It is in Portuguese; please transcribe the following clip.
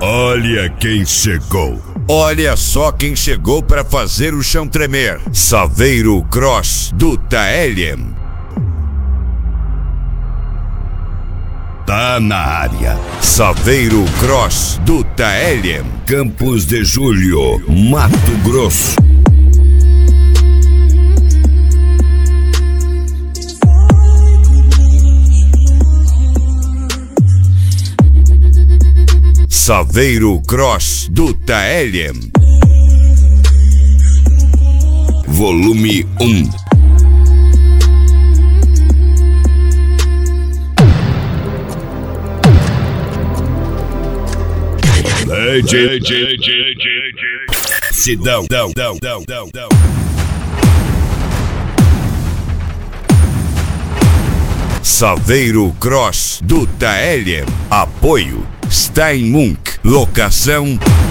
Olha quem chegou. Olha só quem chegou para fazer o chão tremer. Saveiro Cross do Taelium. Tá na área. Saveiro Cross do Taelium. Campos de Julho, Mato Grosso. Saveiro Cross do Taelium. Volume 1. Sidão. Saveiro Cross do Taelium. Apoio Steinmunk. Locação